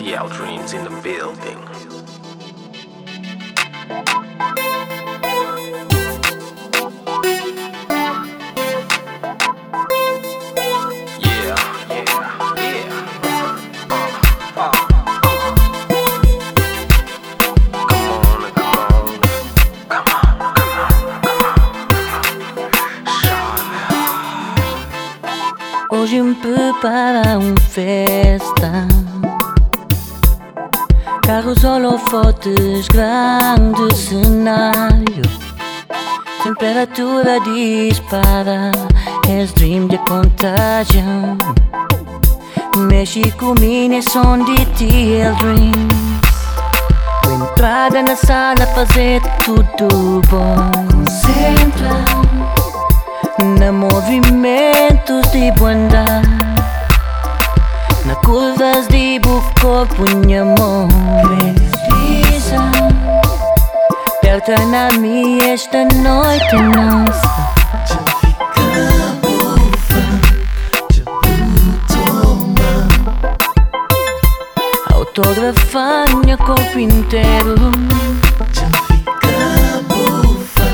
TL Dreams in the building. Hoje me prepara festa, carros, holofotes, grande cenário, temperatura dispara, és dream de contagião. México, mini som de TL Dreams. Entrada na sala, fazer tudo bom. Concentra na movimentos de bondade, na curvas de corpo, minha mão desliza. Aperta na minha esta noite nossa. Já fica bufa, já toma. Autografar meu corpo inteiro. Já fica bufa,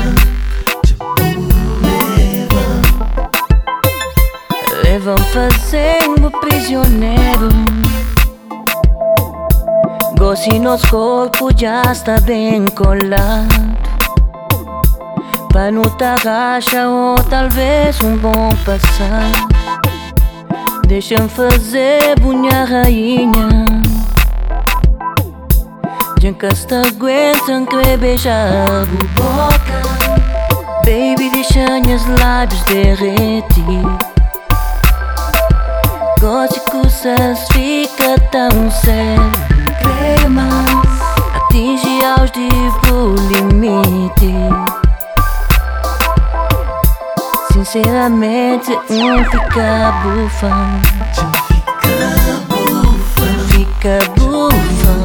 levam fazendo prisioneiro. Gosto e nosso corpo já está bem colado, para não racha ou talvez bom passado. Deixa-me fazer bunha rainha, já que esta aguentam que beijar boca. Baby, deixa meus lábios derretir. Gosto que usas fica tão sério. Cremas atinge aos limite. Sinceramente, fica bufando. já fica bufa, Fica bufando.